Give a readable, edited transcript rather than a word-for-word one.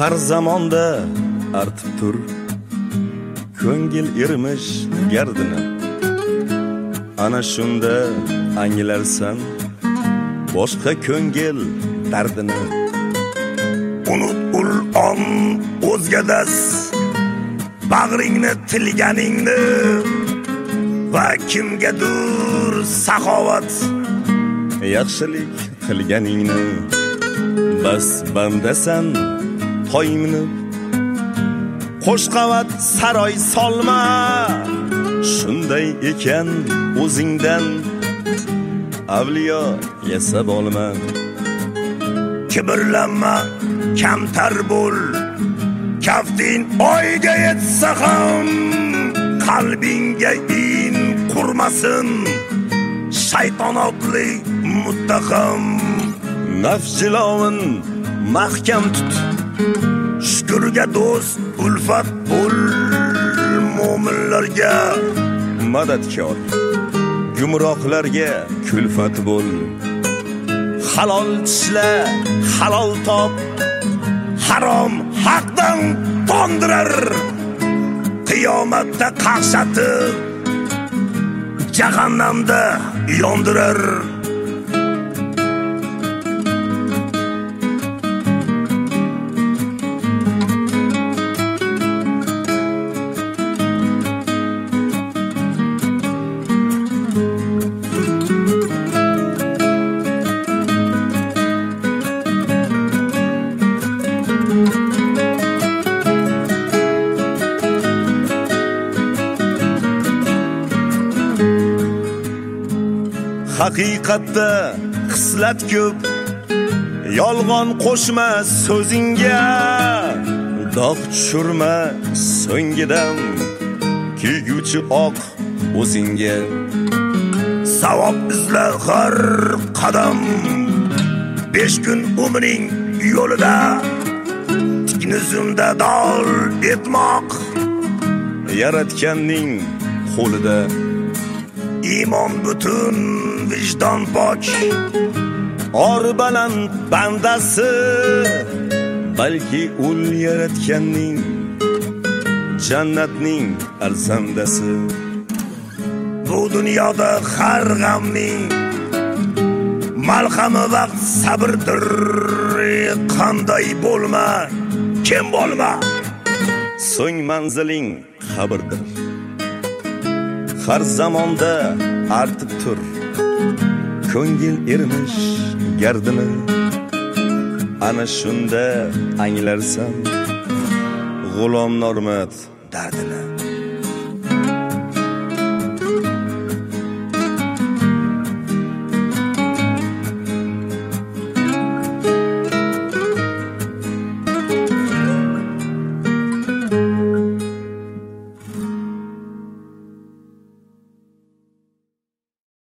har zamonda artib tur ko'ngil ermish gardini. Ana shunda anglarsan boshqa ko'ngil dardini. Unutul on o'zgadas bag'ringni tilganingni va kimgadir saxovat yaxshilik qilganingni. Bas bandasan toyimni qo'shqavat saroy solma. Shunday ekan o'zingdan avliyo yasab olma. Kibrlanma, kamtar bo'l, kafting oyga yetsa ham qalbingga in qurmasin shaytonotli muttaham. Nafs jilovin mahkam tut, shukurga do'st ulfat bo'l, mo'minlarga madadkor, gumrohlarga kulfat bo'l. Halol tishla, halol top, harom haqdan tondirar. Qiyomatda qaqshatib jahannamda yondirar. Haqiqatda xislat ko'p, yolg'on qo'shma so'zingga. Dog' tushirma so'ngidan kuyguchi oq o'zingga. Savob izla har qadam, 5 kun umring yo'lida tiknizimda dol etmoq yaratganning qo'lida. Iymon butun, vijdon pok, or baland bandasi, balki ul yaratganning jannatning arzandasi. Bu dunyoda har g'amning malhami vaqt sabrdir. Qanday bo'lma, kim bo'lma, so'ng manziling qabrdir. Har zamonda artib tur ko'ngil ermish gardini. Ana shunda anglarsan g'ulom normat dardini.